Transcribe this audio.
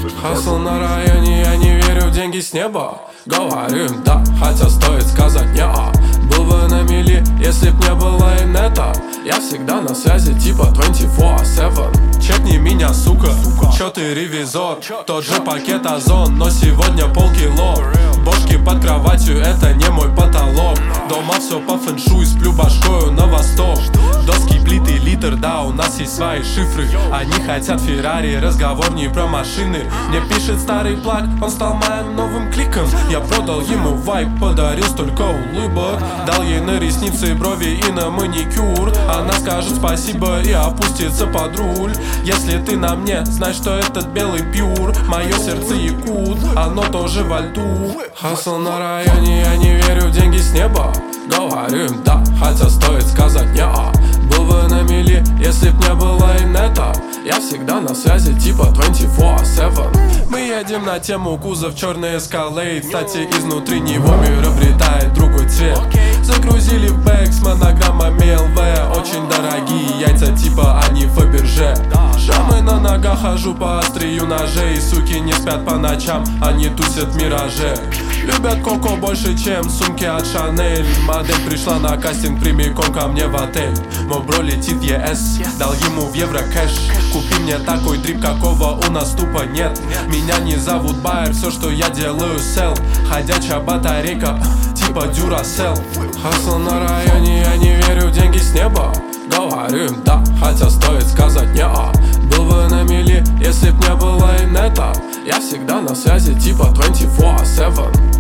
Хасл на районе, я не верю в деньги с неба. Говорю им да, хотя стоит сказать неа. Был бы на мели, если б не было инета. Я всегда на связи, типа 24/7. Чекни меня, сука, чё ты ревизор? Тот же пакет Озон, но сегодня полкило. Бошки под кроватью, это не мой потолок. Дома все по фэншуй, сплю башкою на восток. Доски, плиты, литр, да, у нас есть свои шифры. Они хотят Феррари, разговор не про машины. Мне пишет старый плаг, он стал моим новым кликом. Я продал ему вайб, подарил столько улыбок. Дал ей на ресницы, брови и на маникюр. Она скажет спасибо и опустится под руль. Если ты на мне, знай, что этот белый пьюр. Мое сердце якут, оно тоже во льду. Хасл на районе, я не верю в деньги с неба. Говорю им да, хотя стоит сказать неа. Был бы на мели, если б не было инета. Я всегда на связи, типа 24/7. Мы едем на тему кузов, черный эскалейд. Кстати, изнутри него мир обретает другой цвет. Загрузили в бэк с монограммами ЛВ. Очень дорогие яйца, типа они Фаберже. Шрамы на ногах, хожу по острию ножей. Суки не спят по ночам, они тусят в мираже. Любят коко больше, чем сумки от Шанель. Модель пришла на кастинг прямиком ко мне в отель. Мой бро летит ЕС, дал ему в евро кэш. Купи мне такой дрип, какого у нас тупо нет. Меня не зовут Байер, все, что я делаю, сел. Ходячая батарейка, типа Duracell. Хасл на районе, я не верю в деньги с неба. Говорю им да, хотя стоит сказать неа. Был бы на мели, если б не было инета. Я всегда на связи, типа 24/7.